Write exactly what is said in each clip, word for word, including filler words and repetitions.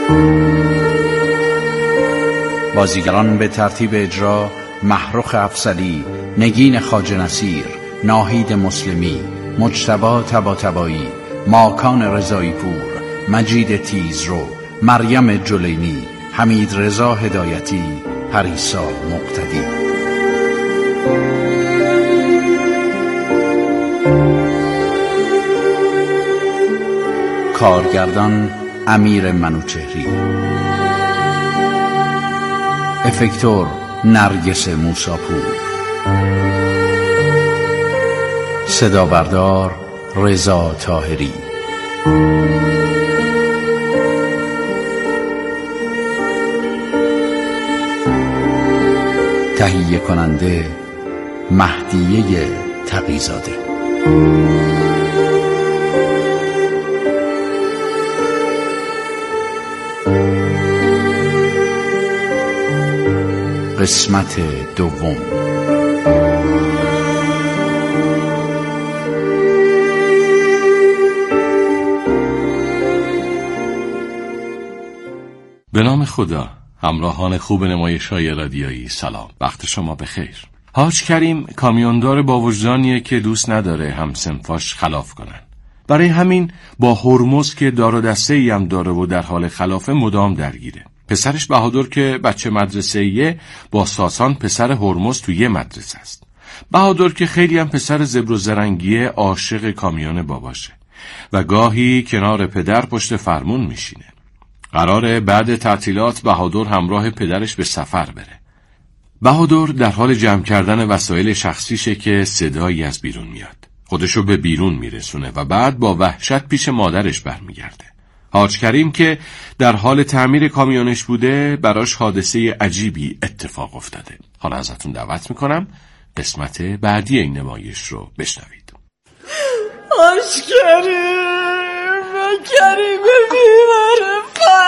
بازیگران به ترتیب اجرا: محروخ افضلی، نگین خواجه نصیر، ناهید مسلمی، مجتبی طباطبایی، ماکان رضایی پور، مجید تیزرو، مریم جلینی، حمید رضا هدایتی، پریسا مقتدی. کارگردان: امیر منوچهری. افکتور: نرگس موساپور. صدا بردار: رضا طاهری. تهیه کننده: مهدیه تقی‌زاده. قسمت دوم. به نام خدا. همراهان خوب نمایش‌های رادیویی، سلام، وقت شما بخیر. حاج کریم کامیوندار با وجدانیه که دوست نداره همسنفاش خلاف کنن. برای همین با هرمز که دار و دسته‌ای هم داره و در حال خلافه مدام درگیره. پسرش بهادر که بچه مدرسه‌ایه با ساسان پسر هرمز توی یه مدرسه است. بهادر که خیلی هم پسر زبر و زرنگیه عاشق کامیون باباشه و گاهی کنار پدر پشت فرمون میشینه. قراره بعد تعطیلات بهادر همراه پدرش به سفر بره. بهادر در حال جمع کردن وسایل شخصیشه که صدایی از بیرون میاد. خودشو به بیرون میرسونه و بعد با وحشت پیش مادرش برمیگرده. حاج کریم که در حال تعمیر کامیونش بوده براش حادثه عجیبی اتفاق افتاده. حالا ازتون دعوت میکنم قسمت بعدی این نمایش رو بشنوید. حاج کریم کریم بیماره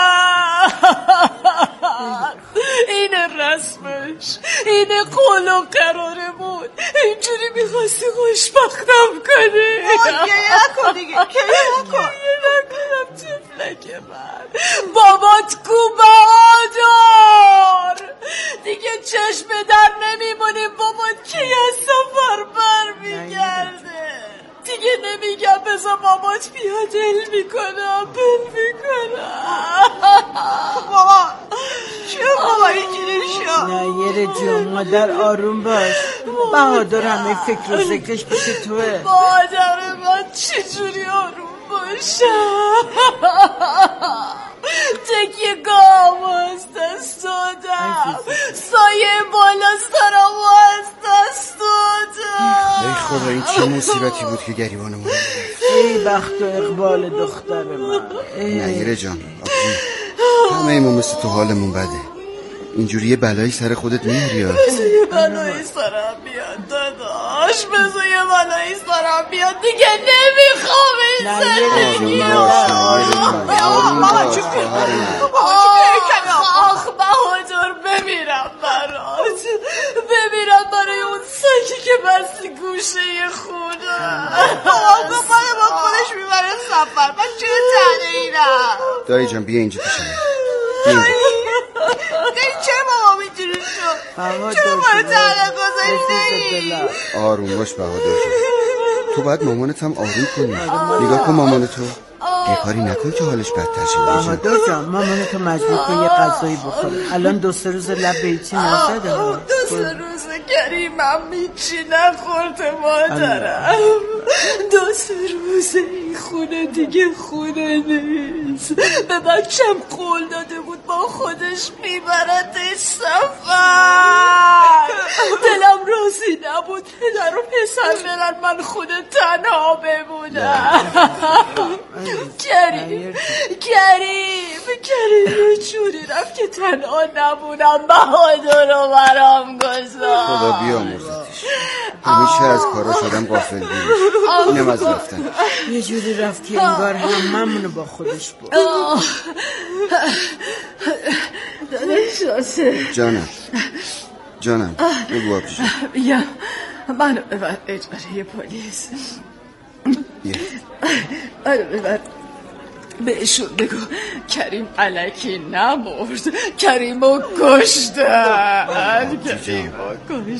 اینه رسمش، اینه قول و قراره بود. اینجوری میخواستی خوشبختم کنی. گریه نکن دیگه، گریه نکن. گریه نکنم تفلک من. بابات کو بهادر؟ دیگه چشم در نمیمونیم. بابات کی از سفر بر میگرده؟ دیگه نمیگم بذار بابات بیا دل میکنم بل میکنم. بابا چه بابا اینجوری شد؟ نه یه جون مادر آروم باش. بهادر همه فکر و ذکرش پیش توه. مادر من چجوری آروم باشم؟ تکیه گام از دست دادم، سایه بالا سرم از دست دادم. ای خدا این چه مصیبتی بود که گریبانمون رو ای بخت و اقبال دختر من. نگیره جان آبجی، همه ایمون مثل تو حالمون بده. اینجوری یه بلایی سر خودت میاری ها. بذار یه بلایی سرم بیاد داداش، بذار یه بلایی سرم بیاد دیگه. نمیخوام این زندگی. بابا چون آخ بهادر بمیرم برات، بمیرم برای اون ساکی که بستی گوشه خونه. بابا بابا با خودش میبره سفر. من چه تنه ایرم. دایی جان بیا اینجا پیشم. بیا چه بابا میتونی شد؟ چه بابا تنه گذاشتی؟ آروم باش بهادر جان، تو باید مامانت هم آروم کنی. نگاه کن مامانتو، یه کاری نکن که حالش بدتر شه. بهادر جان مامانتو مجبور کن یه غذایی بخوره. الان دو سه روز لب به هیچی نزده. دو سه روز کریمم هیچی نخورده مادرم. دو سه روز این خونه دیگه خونه نیست. به بچم قول داده بود با خودش میبردش سفر. دلم راضی نبود پدر و پسر برن من خونه تنها بمونم. کریم کریم کریم یه جوری رفت که تنها نمونم. بهادر رو برام گذاشت. خدا بیامرزتش. همیشه از کاراش آدم غافل بیرش. اینم از رفتن. یه جوری رفت که انگار هممونو با خودش بود. داداش جانم جانم بگو آبجی. بیا منو ببر اجاره پلیس. بیا منو ببر بهشون بگو کریم الکی نمرد، کریمو کشتن، کریمو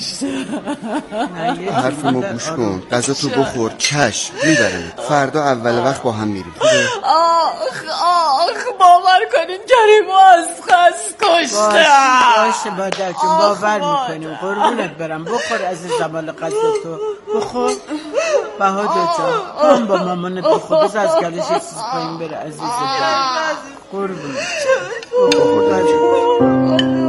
کشتن. حرفمو گوش کن، غذا تو بخور، چشم میبرم. فردا اول وقت با هم میریم. آخ آخ باور کنین کریمو از خس کشتن. باشه مادر جون باور میکنیم، قربونت برم. بخور عزیزم مال غذا تو بخور. بهادر جان هم با مامانت بخور، بذار از گلش یه چیز پایین بره عزیزم. قربونت بخور جان.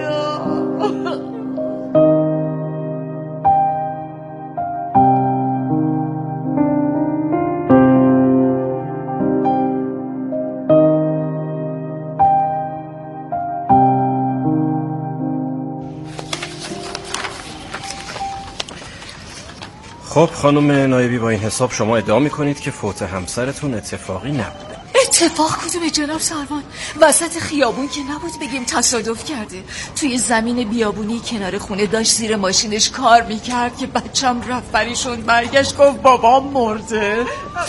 خب خانم نایبی، با این حساب شما ادعا میکنید که فوت همسرتون اتفاقی نبوده. اتفاق کدومه جناب سروان؟ وسط خیابون که نبود بگیم تصادف کرده. توی زمین بیابونی کنار خونه داشت زیر ماشینش کار میکرد که بچم رفت بریشون برگشت گفت بابام مرده.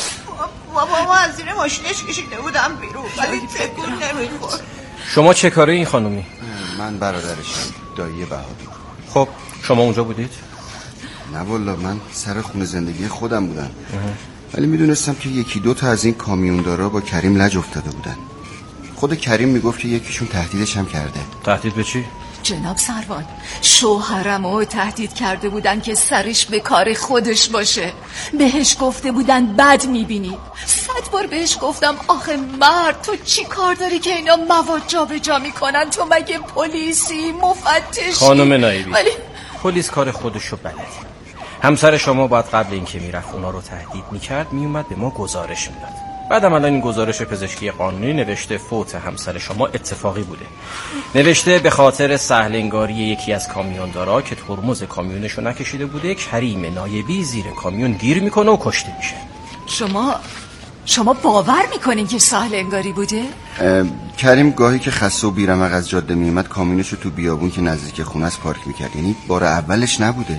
بابا از زیر ماشینش کشیده بودم بیرون ولی تکون نمیخورد. شما چه کاره این خانومی؟ من برادرشم، دایی بهادر. خب شما اونجا بودید؟ نه والا من سر خونه زندگی خودم بودم، ولی میدونستم که یکی دو تا از این کامیوندارا با کریم لج افتاده بودن. خود کریم میگفت که یکیشون تهدیدش هم کرده. تهدید به چی؟ جناب سروان شوهرمو تهدید کرده بودن که سرش به کار خودش باشه. بهش گفته بودن بد میبینی. صد بار بهش گفتم آخه مرد تو چی کار داری که اینا مواد جا به جا میکنن؟ تو مگه پلیسی مفتشی؟ خانم نایبی ولی پلیس کار خودشو بلده. همسر شما باید قبل اینکه میرفت اونا رو تهدید میکرد میومد به ما گزارش میداد. بعدم الان این گزارش پزشکی قانونی نوشته فوت همسر شما اتفاقی بوده. نوشته به خاطر سهلنگاری یکی از کامیوندارا که ترمز کامیونشو نکشیده بوده، کریم نایبی زیر کامیون گیر میکنه و کشته میشه. شما شما باور میکنین که سهلنگاری بوده؟ کریم گاهی که خسته و بیرمق از جاده میومد کامیونشو تو بیابون که نزدیک خونه است پارک میکرد. یعنی بار اولش نبوده.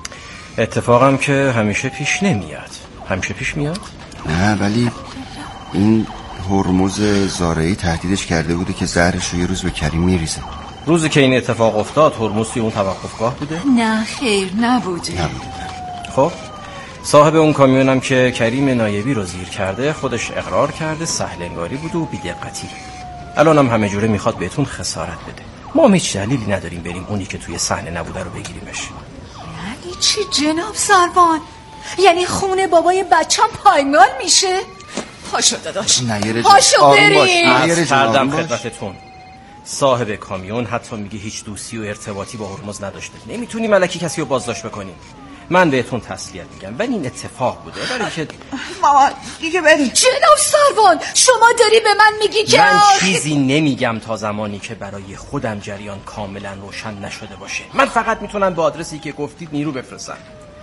اتفاقم که همیشه پیش نمیاد. همیشه پیش میاد؟ نه ولی این هرمز زارعی تهدیدش کرده بوده که زهرش رو یه روز به کریم میریزه. روزی که این اتفاق افتاد هرمز توی اون توقفگاه بوده؟ نه خیر نبوده. نبوده. خب صاحب اون کامیونم که کریم نایبی رو زیر کرده خودش اقرار کرده سهلنگاری بوده و بی‌دقتی. الانم همه جوره میخواد بهتون خسارت بده. ما هیچ دلیلی نداریم بریم اونی که توی صحنه نبوده رو بگیریمش. یعنی چی جناب سروان؟ یعنی خونه بابای بچم پایمال میشه؟ پاشو داداش پاشو بریم. عرض کردم خدمتتون صاحب کامیون حتی میگه هیچ دوستی و ارتباطی با هرمز نداشته. نمیتونیم الکی کسی رو بازداشت بکنیم. من بهتون تسلیت میگم ولی این اتفاق بوده. برای که مامان دیگه بریم. جناب سروان شما داری به من میگی که من چیزی نمیگم تا زمانی که برای خودم جریان کاملا روشن نشده باشه. من فقط میتونم به آدرسی که گفتید نیرو بفرستم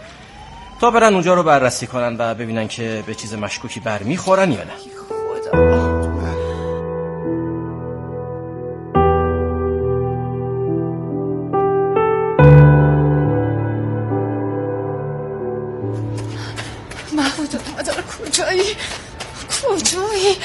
تا برن اونجا رو بررسی کنن و ببینن که به چیز مشکوکی برمیخورن یا نه. خدا بهادر بهادر کجایی؟ کجایی؟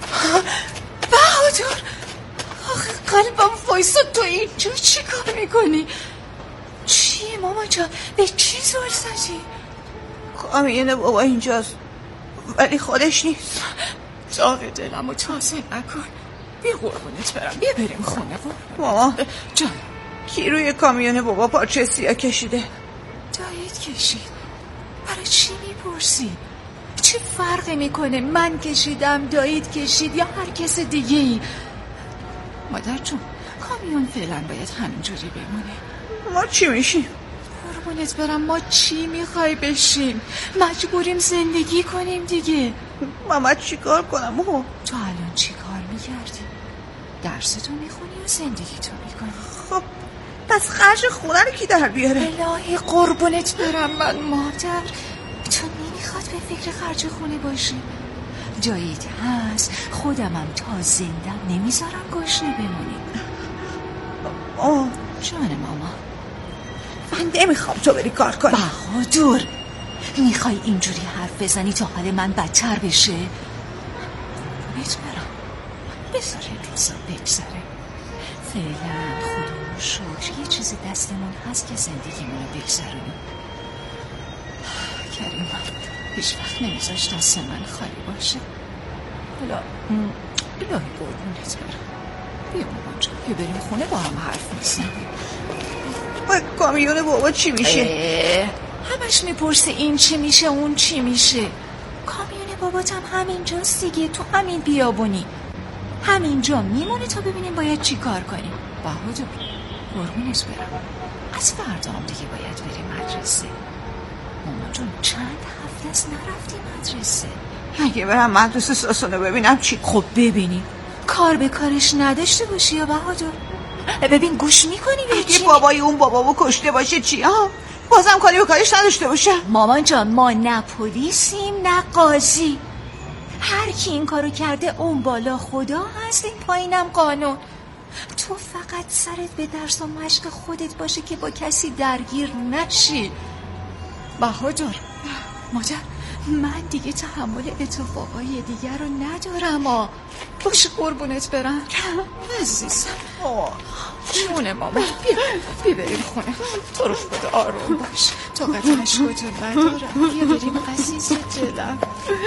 بهادر آخه قلبم وایساد تو اینجا چی کار میکنی؟ چیه ماما جان؟ به چی زور زدی؟ کامیون بابا اینجاست ولی خودش نیست. داغ دلمو تازه نکن. بیا قربونت برم بیا بریم خونه. ماما جان کی روی کامیون بابا پارچه سیاه کشیده؟ دایت کشید. برای چی میپرسی؟ چه فرقی میکنه من کشیدم دایت کشید یا هر کس دیگه ای؟ مادر جون کامیون فعلا باید همینجوری بمونه. ما چی میشیم؟ قربونت برم ما چی میخوای بشیم؟ مجبوریم زندگی کنیم دیگه. ماما چی کار کنم؟ او تو الان چی کار میکردی؟ درستو میخونی یا زندگیتو میکنی؟ خب پس خرج خونه رو کی در بیاره؟ الهی قربونت برم من مادر. تو نمیخواد به فکر خرج خونه باشی. جاییت هست خودمم تا زندم نمیذارم گشنه بمونی. آه جان ماما من نمیخوام تو بری کار کنی. بهادر میخوای اینجوری حرف بزنی تا حال من بدتر بشه؟ قربونت برم بذار این روزا بگذره. فعلا خدا رو شکر یه چیزی دستمون هست که زندگیمون رو بگذرونیم. کریم هیچ وقت نمیذاشت دست من خالی باشه. حالا الهی قربونت برم. بیا مامان جان، بیا بریم خونه با هم حرف میزنیم. با کامیون بابا چی میشه؟ همش میپرسه این چی میشه اون چی میشه. کامیون باباتم همینجاست دیگه، تو همین بیابونی همینجا میمونه تا ببینیم باید چی کار کنیم. بهادر قربونت برم، از فردا هم دیگه باید بریم مدرسه. مامان جون چند هفته است نرفتی مدرسه. اگه برم مدرسه ساسانو ببینم چی؟ خب ببینیم کار به کارش نداشته باشی یا بهادر. ببین گوش میکنی به چی؟ اگه بابای اون بابامو کشته باشه چی؟ ها بازم کاری به کارش نداشته باشه. مامان جان ما نه پلیسیم نه قاضی. هر کی این کارو کرده اون بالا خدا هست، این پایینم قانون. تو فقط سرت به درس و مشق خودت باشه که با کسی درگیر نشی. بهادر مادر من دیگه تحمل اتفاقای دیگر رو ندارم. آه باشه قربونت برم عزیزم. جونه ماما بیا بیا بریم خونه. تو رو خدا آروم باش، طاقت عشقتو ندارم. بیا بریم عزیز دلم.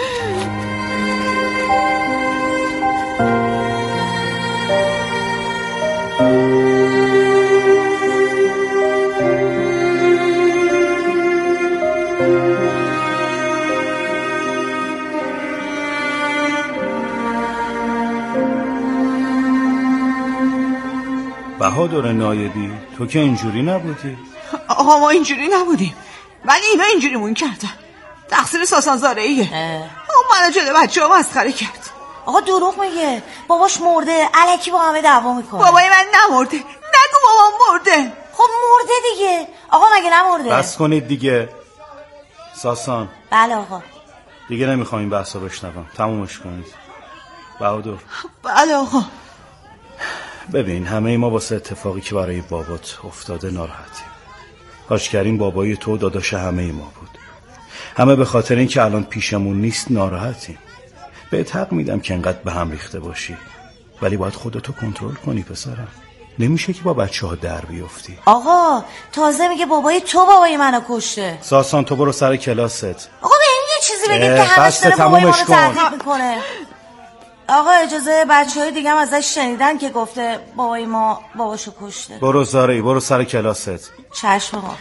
بهادر نایبی تو که اینجوری نبودی. آقا ما اینجوری نبودیم ولی اینا اینجوری مون کردن. تقصیر ساسان زارعیه. اون منو جلو بچه ها مسخره کرد. آقا دروغ میگه، باباش مرده، الکی با همه دعوا میکنه. بابای من نمرده. نگو بابام مرده. خب مرده دیگه. آقا مگه نمرده؟ بس کنید دیگه. ساسان. بله آقا. دیگه نمیخوام این بحثا بشنوم، تمومش کنید. بهادر. بله آقا. ببین همه ما واسه اتفاقی که برای بابات افتاده ناراحتیم. حاج کریم بابای تو داداش همه ما بود. همه به خاطر این که الان پیشمون نیست ناراحتیم. بهت حق میدم که انقدر به هم ریخته باشی، ولی باید خودتو کنترل کنی پسرم. نمیشه که با بچه ها در بیفتی. آقا تازه میگه بابای تو بابای منو کشته. ساسان تو برو سر کلاست. آقا به این یه چیزی بگید که همش داره بابای منو تهدید میکنه. آقا اجازه بچه های دیگه هم ازش شنیدن که گفته بابای ما باباشو کشته. برو زارعی برو سر کلاست. چشم آقا.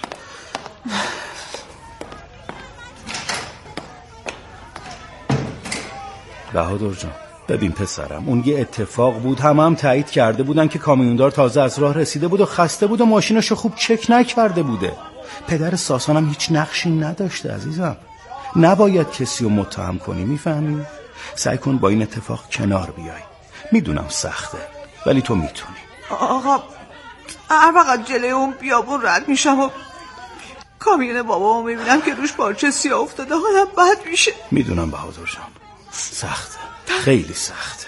بهادر جان ببین پسرم، اون یه اتفاق بود، همه هم تایید کرده بودن که کامیوندار تازه از راه رسیده بود و خسته بود و ماشینشو خوب چک نکرده بوده. پدر ساسان هم هیچ نقشی نداشته عزیزم. نباید کسی رو متهم کنی، میفهمی؟ سعی کن با این اتفاق کنار بیای. میدونم سخته ولی تو میتونی. آقا هر وقت جلوی اون بیابون رد میشم و کامیون بابامو میبینم که روش پارچه سیاه افتاده حالم بد میشه. میدونم بهادر جان سخته، خیلی سخته.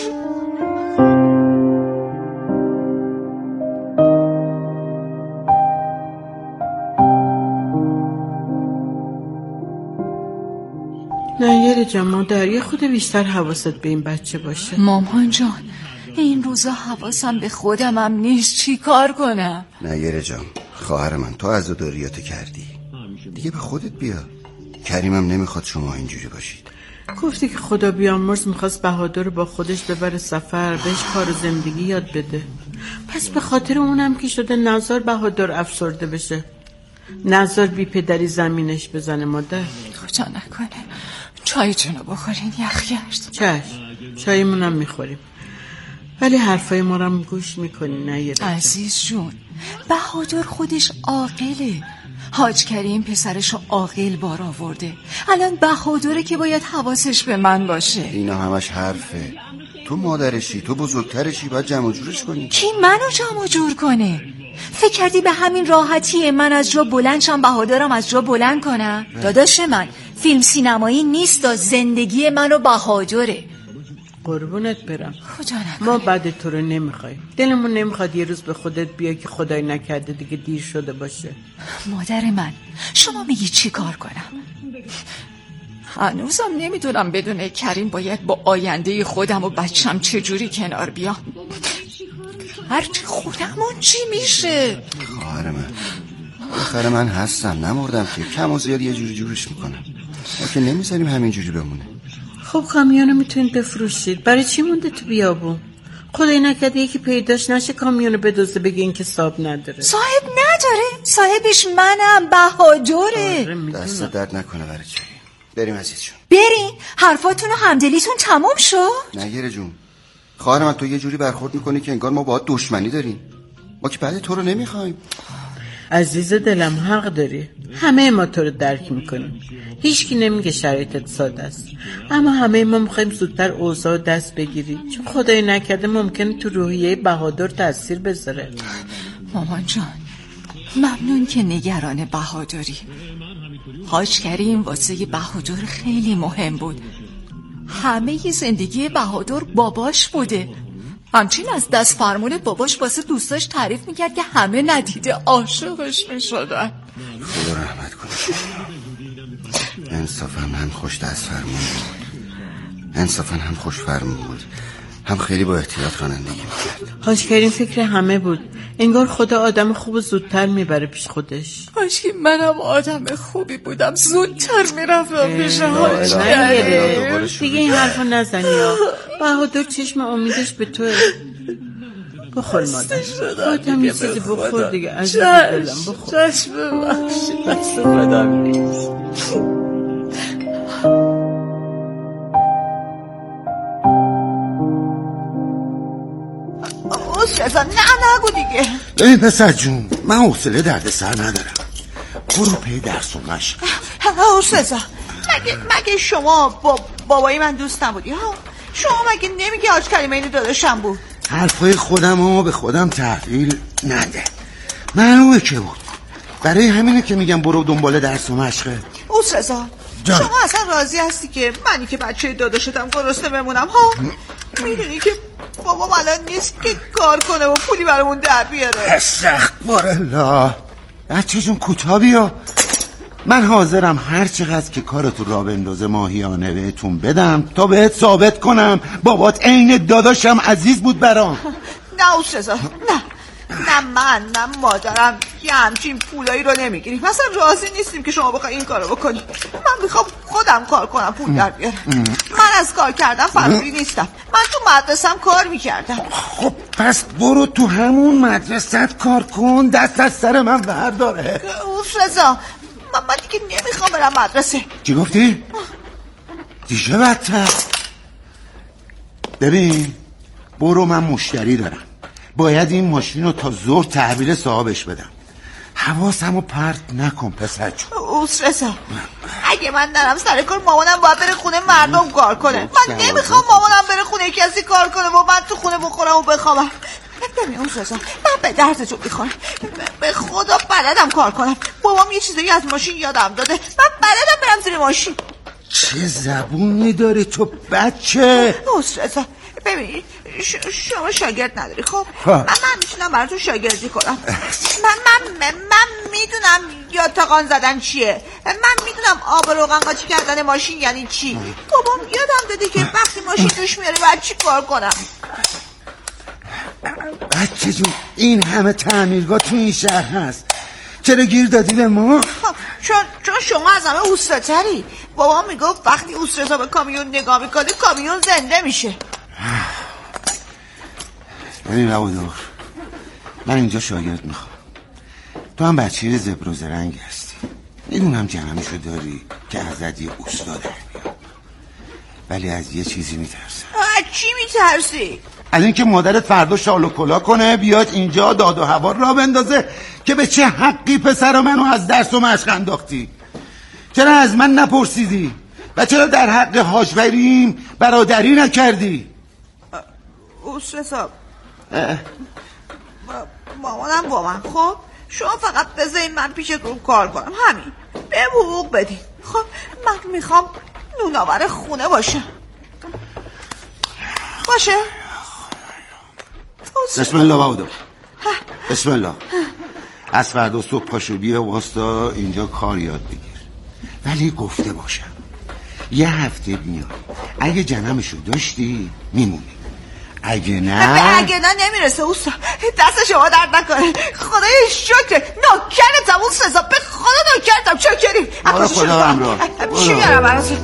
نیره جان مادر یه خود بیشتر حواست به این بچه باشه. مامان جان این روزا حواسم به خودم هم نیست، چی کار کنم؟ نیره جان خواهر من تو عزاداریاتو کردی دیگه، به خودت بیا. کریمم نمیخواد شما اینجوری باشید. گفتی که خدا بیامرز میخواست بهادر رو با خودش ببره سفر، بهش کار و زندگی یاد بده. پس به خاطر اونم که شده نزار بهادر افسرده بشه، نزار بی پدری زمینش بزنه. مادر خدا نکنه. چایتونو بخورین یخ کرد. چشم چایمونم میخوریم ولی حرفای ما رو هم گوش میکنی. نه عزیز جون بهادر خودش عاقله. حاج کریم پسرشو عاقل بار آورده. الان بهادره که باید حواسش به من باشه. اینا همش حرفه. تو مادرشی، تو بزرگترشی، باید جمع جورش کنی. کی منو جمع جور کنه؟ فکر کردی به همین راحتیه من از جا بلند شم بهادرم از جا بلند کنم؟ داداش من فیلم سینمایی نیست، زندگی منو بهادره. قربونت برم. خدا نکنه. ما بعد تو رو نمیخوایم، دلمون نمیخواد یه روز به خودت بیا که خدای نکرده دیگه دیر شده باشه. مادر من شما میگی چی کار کنم؟ هنوزم نمیدونم بدون کریم باید با آینده خودم و بچم چجوری کنار بیام. هرچی خودمون چی میشه؟ خواهر من خواهر من هستم، نمردم که. کم و زیاد یه جوری جورش میکنم. ما که نمیذاریم همینجوری بمونه. خب کامیونو میتونید بفروشید. برای چی مونده تو بیابون؟ خدای نکرده یکی پیداش نشه کامیونو بدزده بگه این که صاحب نداره. صاحب نداره؟ صاحبش منم، بهادره. آره دست درد نکنه. برای چی؟ بریم عزیزشون. بریم. حرفاتون و همدلیتون تمام شد؟ نگیره جون، خواهر من تو یه جوری برخورد میکنی که انگار ما باهات دشمنی داریم. ما که بعد تو رو نمیخوایم. عزیز دلم حق داری. همه ما تو رو درک میکنیم. هیچکی نمیگه شرایطت ساده است، اما همه ما میخوایم زودتر اوضاع دست بگیری، چون خدای نکرده ممکنه تو روحیه بهادر تاثیر بذاره. مامان جان ممنون که نگران بهادری. حاج کریم واسه بهادر خیلی مهم بود. همه زندگی بهادر باباش بوده. همچین از دست فرمون باباش واسه دوستاش تعریف میکرد که همه ندیده عاشقش میشدن. خدا رحمت کنه. انصافا هم خوش دست فرمون بود، انصافا هم خوش فرمون بود، هم خیلی با احتیاط رانندگی میکرد. حاج کریم فکر همه بود. انگار خدا آدم خوب زودتر میبره پیش خودش. کاش منم آدم خوبی بودم زودتر میرفتم پیش حاج کریم. دیگه این حرفو نزنی ها. بهادر چشم امیدش به توه. بخور مادر. آدم یه چیزی بخور دیگه. عزیز دلم بخور. چشم ببخشید. دست بدم نیست. نه نگو دیگه. ببین پسر جون، من حوصله درد سر ندارم. برو پی درس و مشق. حسین مگه مگه شما با بابای من دوست نبودی ها؟ شما مگه نمیگی حاج کریم اینو داداشم بود؟ حرفای خودم رو به خودم تحویل نده. معلومه که بود. برای همینه که میگم برو دنبال درس و مشقه. اوس رضا شما اصلا راضی هستی که منی که بچه داداشتم گرسنه بمونم ها؟ میدونی که بابام الان نیست که کار کنه و پولی برامون در بیاره. استغفر الله. بچه جون کوتاه بیا. من حاضرم هر چقدر که کارتو را بندازه ماهیانه بهتون بدم تا بهت ثابت کنم بابات عین داداشم عزیز بود برام. نه اوس رضا نه نه من نه مادرم یه همچین پولایی رو نمیگیریم. مثلا راضی نیستیم که شما بخوای این کارو بکنی. من میخوام خودم کار کنم پول در بیارم. من از کار کردم فراری نیستم. من تو مدرسم کار میکردم. خب پس برو تو همون مدرسه کار کن، دست از سر من برداره. اوف رضا من, من دیگه نمیخوام برم مدرسه. چی گفتی؟ دیگه بدتر. ببین برو، من مشتری دارم. باید این ماشین رو تا ظهر تحویل صاحبش بدم. حواسمو پرت نکن پسر جون. اوس رضا اگه من نرم سر کار مامانم باید بره خونه مردم کار کنه. من نمیخوام مامانم بره خونه کسی کار کنه و من تو خونه بخورم و بخوابم. ببین اوس رضا من به درد تو میخورم. به خدا بلدم کار کنم. بابام یه چیزایی از ماشین یادم داده. من بلدم برم زیر ماشین. چه زبونی داری تو بچه؟ اوس رضا ببین ش... شما شاگرد نداری خب من من میتونم براتون شاگردی کنم. من من من میدونم یاد تاقان زدن چیه. من میدونم آب روغن قاطی کردن ماشین یعنی چی. بابام یادم داده که وقتی ماشین توش میاره باید چی کار کنم. بچه جون این همه تعمیرگاه تو این شهر هست، چرا گیر دادی به ما؟ چون چون شما از همه اوستاتری. بابام میگفت وقتی اوسترزا به کامیون نگاه میکنه کامیون زنده میشه. ببین بهادر، من اینجا شاگرد میخوام. تو هم بچه زبر و زرنگ هستی، میدونم جنمشو داری که ازت یه اوستا در بیاد، ولی از یه چیزی میترسم. از چی میترسی؟ از اینکه مادرت فردا شال و کلا کنه بیاد اینجا داد و هوا را بندازه که به چه حقی پسر منو از درس و مشق انداختی. چرا از من نپرسیدی؟ و چرا در حق حاج کریم برادری نکردی؟ اوس رضا مامانم با من خب شما فقط بذارین من پیش رو کار کنم همین، به حقوق بدین. خب من میخوام نوناور خونه باشه باشه. بسم الله بهادر، بسم الله. از فردا صبح پاشو بیا واستا اینجا کار یاد بگیر، ولی گفته باشم یه هفته بیا، اگه جنمشو داشتی میمونی، اگه نه اگه نه نمیرسه اوستا. دست شما درد نکنه، خدای شکر نوکرتم اون سزا، به خدا نوکرتم. شکری برو خدا همراه. چی میارم براتون؟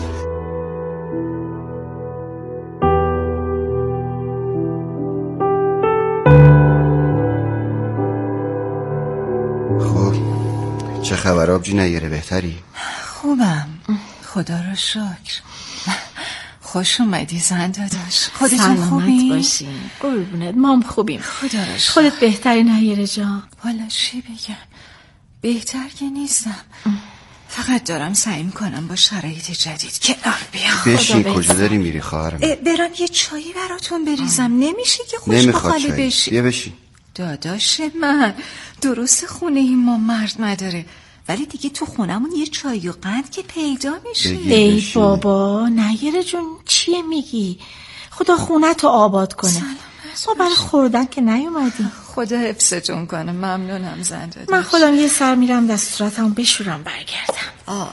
خب چه خبر آبجی نیاره؟ بهتری؟ خوبم خدا رو شکر. خوش اومدی زن داداش. خودتون خوبی؟ باشین قربونت. مام خوبیم خدا رو شکر. خودت بهتری نیاره جان؟ حالا چی بگم، بهتر که نیستم، فقط دارم سعی میکنم با شرایط جدید کنار بیام. بشین. کجا داری میری خواهرم؟ برم یه چایی براتون بریزم؟ نمیشه که خوش بخاله بشی. بیا بشین. داداش من درست خونه این ما مرد نداره، ولی دیگه تو خونمون یه چای و قند که پیدا میشه. ای بابا نیاره جون چیه میگی؟ خدا خونه تو آباد کنه. ما برای خوردن که نیومدیم. خدا حفظتون کنه. ممنونم زن داداش. من خودم یه سر میرم دست صورتمو بشورم برگردم. آه.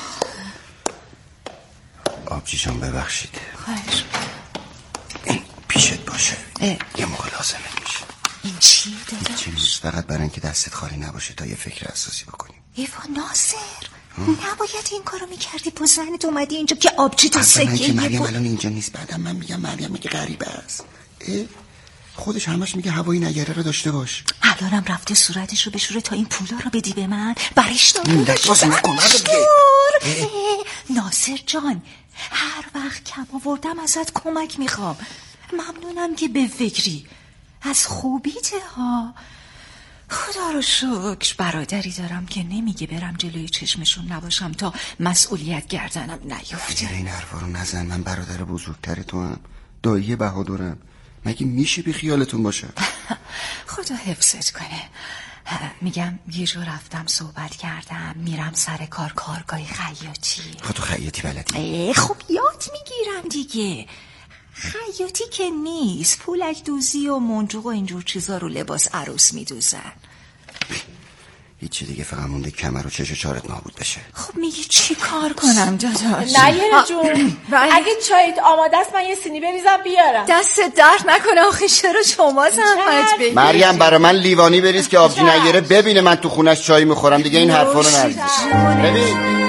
آبجی جان ببخشید. خواهش این پیشت باشه. اه. یه موقع لازمه میشه. این چی داداش؟ چی نیست، فقط برای اینکه دستت خالی نباشه تا یه فکر اساسی بکنیم. ایوا ناصر نباید این کارو میکردی. با زنت اومدی اینجا که آبجی تو سکه که مریم الان اینجا نیست. بعدم من میگم مریم میگه غریبه است. خودش همش میگه هوایی نگره رو داشته باش. الانم رفته صورتش رو بشوره تا این پولا رو بدی به من. برش دارم دست نکن. ناصر جان هر وقت کم آوردم ازت کمک میخوام. ممنونم که به فکری از خوبیته ها. خدا رو شکر برادری دارم که نمیگه برم جلوی چشمشون نباشم تا مسئولیت گردنم نیفته. این حرفا رو نزن. من برادر بزرگتر تو هم، دایی بهادرم. مگه میشه بی خیالتون باشم؟ خدا حفظت کنه. میگم یه جور رفتم صحبت کردم، میرم سر کار کارگاهی خیاطی. خب تو خیاطی بلدی؟ خب یاد میگیرم دیگه. خیاطی که نیست، پولک دوزی و منجوق و اینجور چیزا رو لباس عروس میدوزن. هیچی دیگه، فقط مونده کمر و چش و چارت نابود بشه. خب میگی چی کار کنم داداش؟ نیاره جون اگه چایت آماده است من یه سینی بریزم بیارم. دست درد نکنه. آخه چرا شما زحمت بگیرید؟ مریم برای من لیوانی بریز که آبجی نیاره ببینه من تو خونش چای میخورم. دیگه این حرفا رو نریز. ببین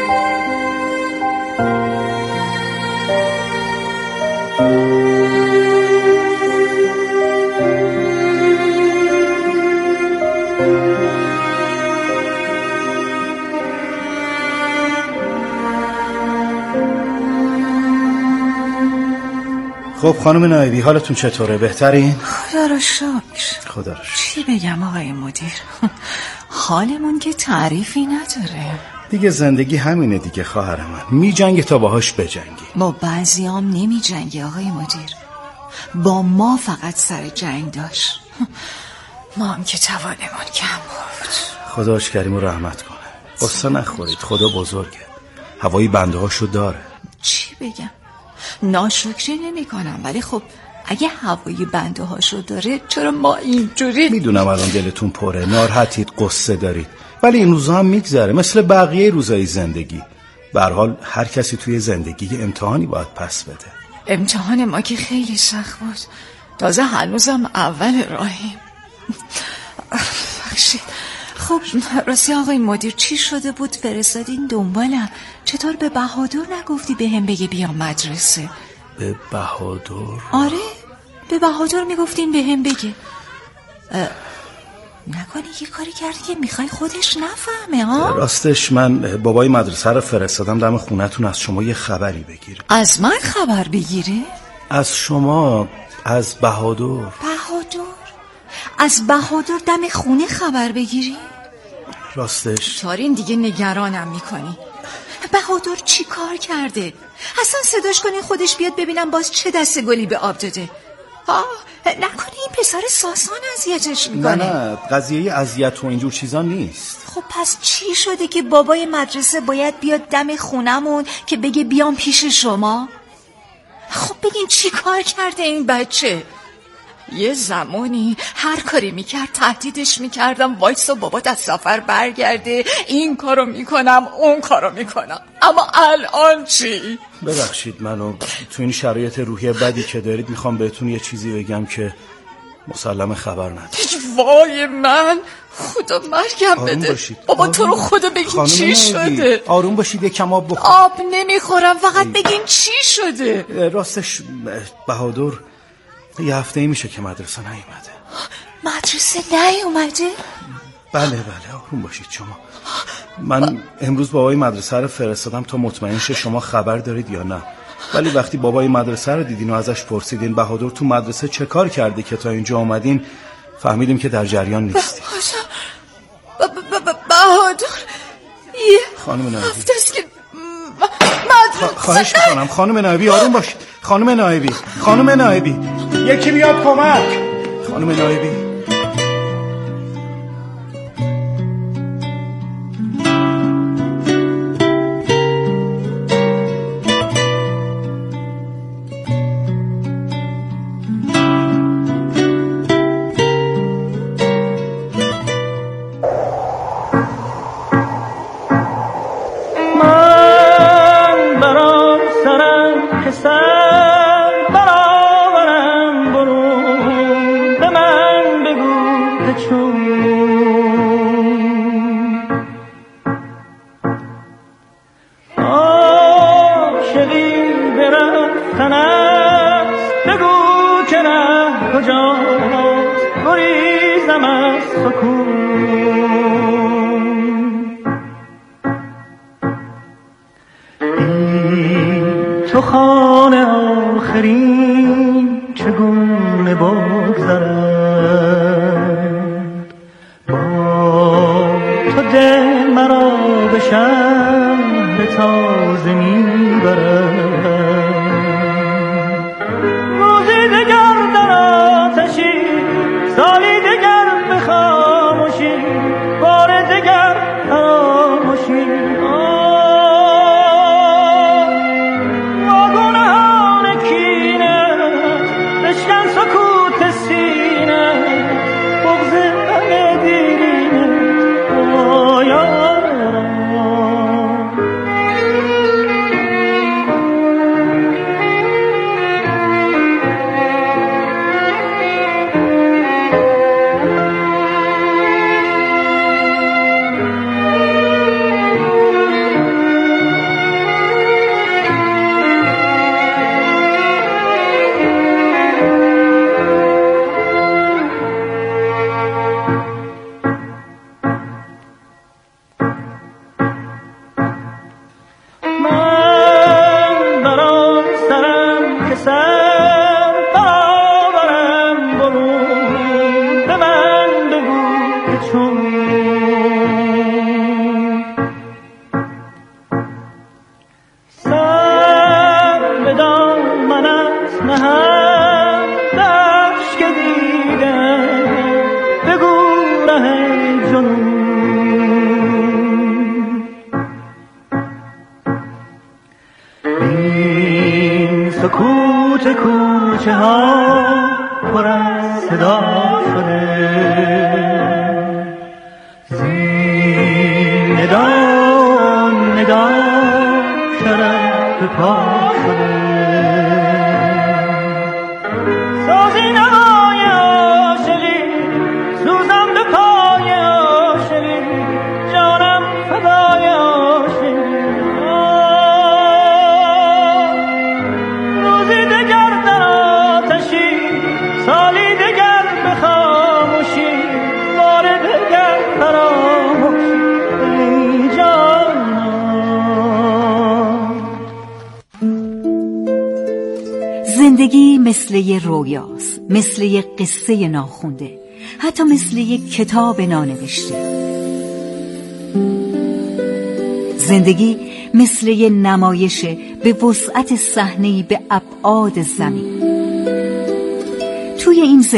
خب خانم نایبی حالتون چطوره؟ بهترین؟ خدا رو شکر. خدا رو شکر. چی بگم آقای مدیر؟ حالمون که تعریفی نداره. دیگه زندگی همینه دیگه خواهر من. می جنگی تا باهاش بجنگی. با بعضیام نمی جنگی آقای مدیر. با ما فقط سر جنگ داشت. ما هم که توانمون کم بود. خداش کریم و رحمت کنه. قصه نخورید، خدا بزرگه. هوایی بنده هاشو داره. چی بگم؟ ناشکری نمی کنم، ولی خب اگه هوایی بنده هاشو داره چرا ما اینجوری؟ میدونم الان دلتون پره، ناراحتید، قصه دارید، ولی این روزا هم میگذره مثل بقیه روزای زندگی. به هر حال هر کسی توی زندگی یه امتحانی باید پس بده. امتحان ما که خیلی سخت بود، تازه هنوزم اول راهیم. بخشید. خب راستی آقای مدیر چی شده بود فرستادین دنبالم؟ چطور به بهادر نگفتی به هم بگه بیام مدرسه؟ به بهادر؟ آره به بهادر میگفتین به هم بگه. نکنی یه کاری کردی که میخوای خودش نفهمه ها؟ راستش من بابای مدرسه رو فرستادم دم خونتون از شما یه خبری بگیره. از من خبر بگیره؟ از شما، از بهادر. بهادر؟ از بهادر دم خونه خبر بگیری؟ راستش تارین دیگه نگرانم میکنی. بهادر چی کار کرده؟ اصلا صداش کنین خودش بیاد ببینم باز چه دست گلی به آب داده. آه نکنه این پسر ساسان اذیتش میکنه. نه نه قضیه اذیت و اینجور چیزا نیست. خب پس چی شده که بابای مدرسه باید بیاد دم خونمون که بگه بیام پیش شما؟ خب بگین چی کار کرده این بچه؟ یه زمانی هر کاری میکرد تهدیدش میکردم وایسا بابات از سفر برگرده، این کارو میکنم اون کارو میکنم. اما الان چی؟ ببخشید منو تو این شرایط روحی بدی که دارید میخوام بهتون یه چیزی بگم که مسلم خبر نداره. وای من خدا مرگم بده. باشید. بابا تو رو خدا بگین چی شده؟ آروم باشید یکم آب بخور. آب نمیخورم، فقط بگین چی شده؟ راستش بهادر یه هفته ای میشه که مدرسه نیومده. مدرسه نیومده؟ بله بله آروم باشید شما. من امروز بابای مدرسه رو فرستادم تا مطمئن شه شما خبر دارید یا نه. ولی وقتی بابای مدرسه رو دیدین و ازش پرسیدین بهادر تو مدرسه چه کار کرده که تا اینجا اومدین، فهمیدیم که در جریان نیستی. بهادر یه خانم نایبی هفته است که مدرسه. خواهش میکنم خانم نایبی آروم باشید. خانم نایبی خانم نایبی یکی بیاد کمک. خانم نایبی تو خانه آخرین چگونه بگذرد، با تو دل مرا به شهر تازه میبرد. روزی دگر در آتشی، سالی دگر به خاموشی، بار دگر فراموشی. سکوت کوچه ها پر از صدا شده، زین ندان ندان شرف به پا شده. سازی نوای عاشقی سوزم به پای عاشقی، جانم فدای عاشقی. سالی دگر به خاموشی، بار دگر فراموشی. ای جانم زندگی مثل یه رویاست، مثل یه قصه ناخونده، حتی مثل یه کتاب نانوشته. زندگی مثل یه نمایشه به وسعت صحنه‌ای به ابعاد زمین. توی این